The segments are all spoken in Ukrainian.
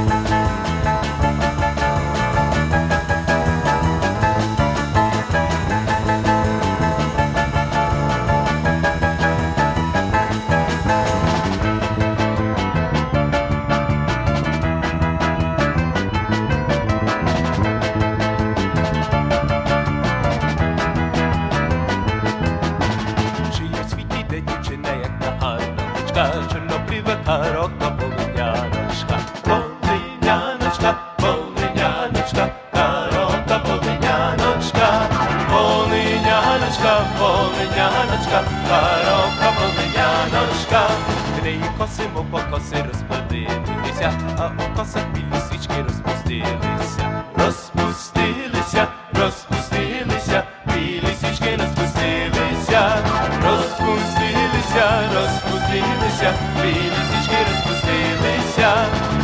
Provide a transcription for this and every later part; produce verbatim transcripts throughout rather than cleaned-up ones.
Чорнопліва карока, полиняночка, полиняночка, полиняночка, карока, полиняночка, полиняночка, полиняночка, карока, полиняночка. В неї коси, мов по коси розплодилися, а у косах білі свічки розпустилися, розпустилися, розпустилися, білі свічки розпустилися, розпустилися, розпустилися, білі свічки розпустилися.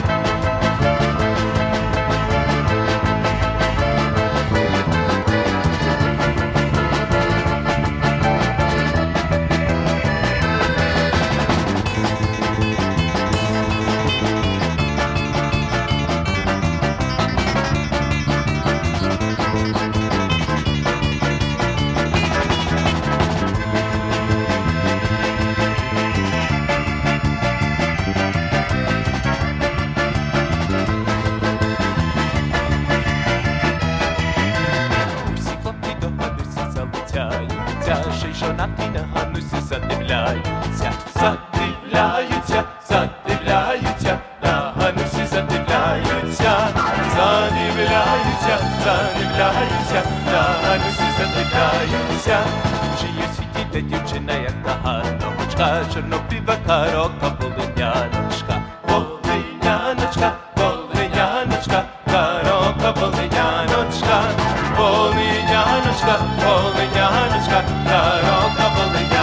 Ще й жонатий на Ганусю задивляються, задивляються, задивляються, на Ганусі задивляються, задивляються, задивляються, на Ганусі задивляються. Чи є в світі де дівчина, як та Ганночка, чорнопліва карока, полиняночка, полиняночка, полиняночка, карока, полиняночка, полиняночка, полиняночка, карока, полиняночка.